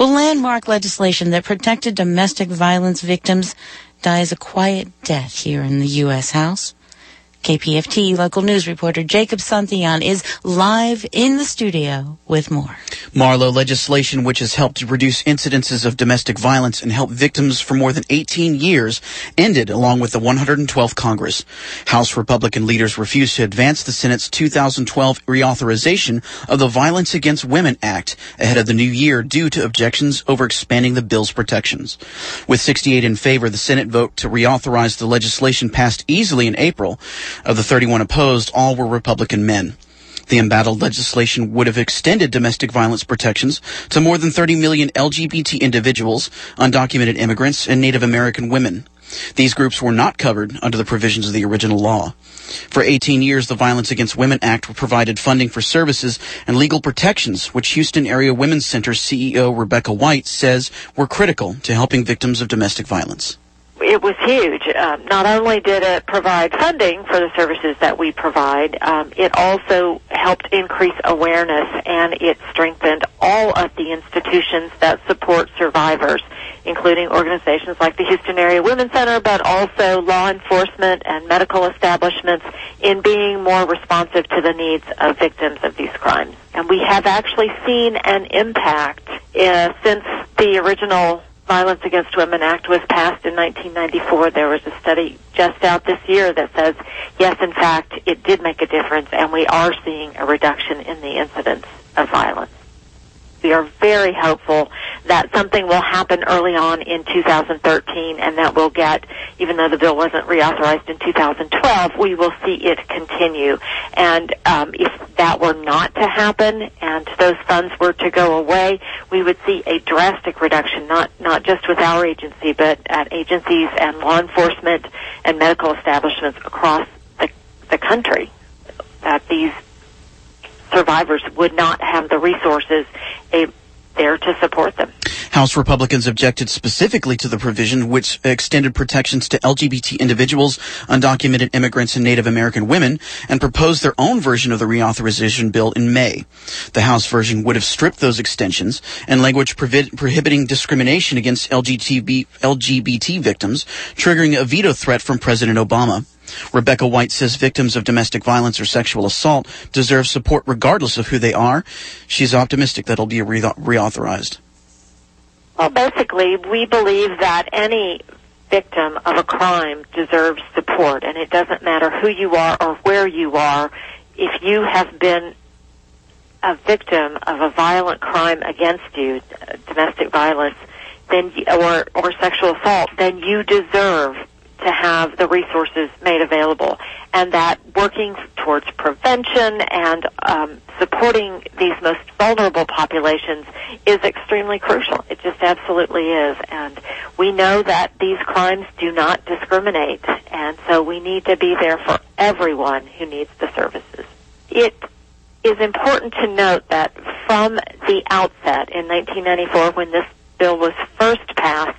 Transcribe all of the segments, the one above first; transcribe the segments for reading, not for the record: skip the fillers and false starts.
Well, landmark legislation that protected domestic violence victims dies a quiet death here in the U.S. House. KPFT local news reporter Jacob Santillán is live in the studio with more. Marlowe legislation, which has helped reduce incidences of domestic violence and help victims for more than 18 years, ended along with the 112th Congress. House Republican leaders refused to advance the Senate's 2012 reauthorization of the Violence Against Women Act ahead of the new year due to objections over expanding the bill's protections. With 68 in favor, the Senate vote to reauthorize the legislation passed easily in April. Of the 31 opposed, all were Republican men. The embattled legislation would have extended domestic violence protections to more than 30 million LGBT individuals, undocumented immigrants, and Native American women. These groups were not covered under the provisions of the original law. For 18 years, the Violence Against Women Act provided funding for services and legal protections, which Houston Area Women's Center CEO Rebecca White says were critical to helping victims of domestic violence. It was huge. Not only did it provide funding for the services that we provide, it also helped increase awareness, and it strengthened all of the institutions that support survivors, including organizations like the Houston Area Women's Center, but also law enforcement and medical establishments in being more responsive to the needs of victims of these crimes. And we have actually seen an impact since the original Violence Against Women Act was passed in 1994. There was a study just out this year that says, yes, in fact, it did make a difference, and we are seeing a reduction in the incidence of violence. We are very hopeful that something will happen early on in 2013, and that we'll get, even though the bill wasn't reauthorized in 2012, we will see it continue. And if that were not to happen and those funds were to go away, we would see a drastic reduction, not just with our agency, but at agencies and law enforcement and medical establishments across the country, that these survivors would not have the resources there to support them. House Republicans objected specifically to the provision which extended protections to LGBT individuals, undocumented immigrants, and Native American women, and proposed their own version of the reauthorization bill in May. The House version would have stripped those extensions and language prohibiting discrimination against LGBT victims, triggering a veto threat from President Obama. Rebecca White says victims of domestic violence or sexual assault deserve support regardless of who they are. She's optimistic that it'll be reauthorized. Well, basically, we believe that any victim of a crime deserves support, and it doesn't matter who you are or where you are. If you have been a victim of a violent crime against you, domestic violence, then or sexual assault, then you deserve to have the resources made available, and that working towards prevention and supporting these most vulnerable populations is extremely crucial. It just absolutely is, and we know that these crimes do not discriminate, and so we need to be there for everyone who needs the services. It is important to note that from the outset in 1994, when this bill was first passed,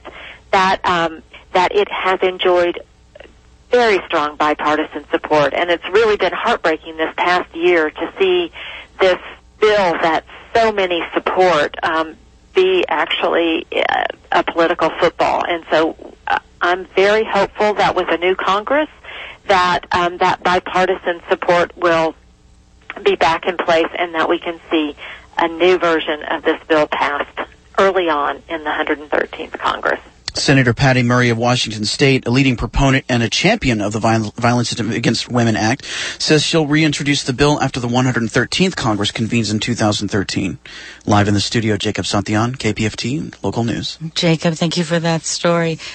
that it has enjoyed very strong bipartisan support, and it's really been heartbreaking this past year to see this bill that so many support be actually a political football. And so I'm very hopeful that with a new Congress that that bipartisan support will be back in place and that we can see a new version of this bill passed early on in the 113th Congress. Senator Patty Murray of Washington State, a leading proponent and a champion of the Violence Against Women Act, says she'll reintroduce the bill after the 113th Congress convenes in 2013. Live in the studio, Jacob Santillán, KPFT, Local News. Jacob, thank you for that story.